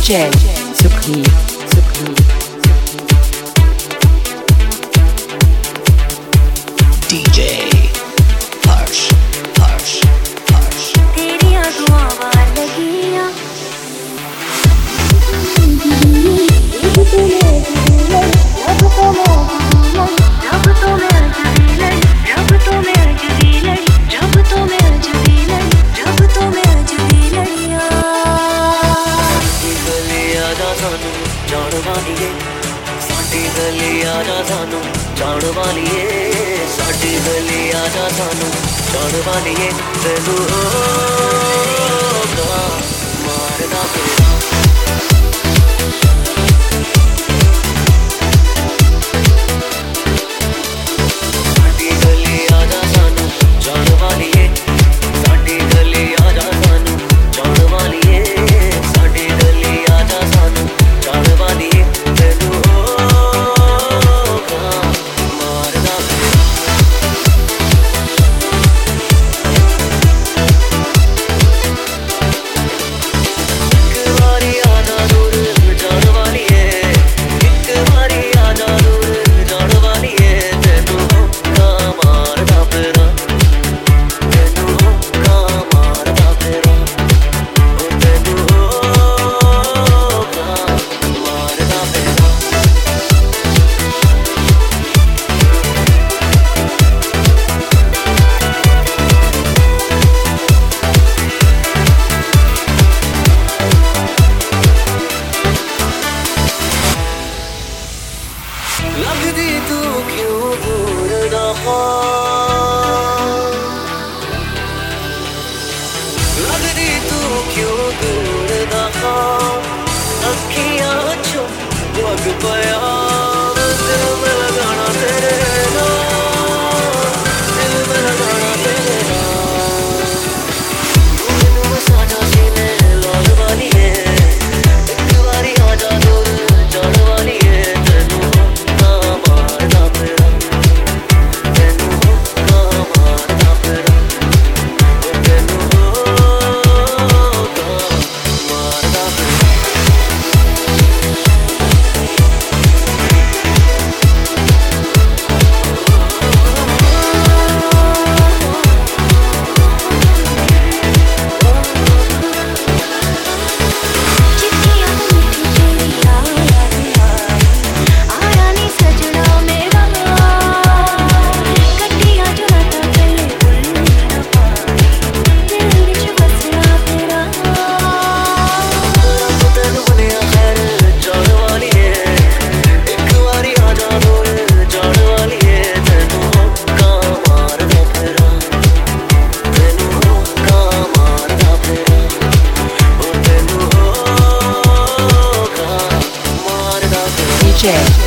DJ Sukhdeep. DJ Harsh. तेरियां दुआवां लगियां साडी गली आजा सानू जान वालिए साडी गली आजा सानू जान वालिए तेनू मारदा फिरा साडी गली आजा सानू जान वालिए साडी गली आजा सानू जान वालिए साडी गली आजा सानू जान वालिए तेनू मारदा फिरा लगदी तू क्यों दूर दफा लगदी तू क्यों दूर दफा अखियां चो वग पया दिल में लगाना तेरे नाम दिल में लगाना तेरे नाम तू मैनू मसाजा सीने लाल वाली है एक बारी आजा दूर जान वाली है DJ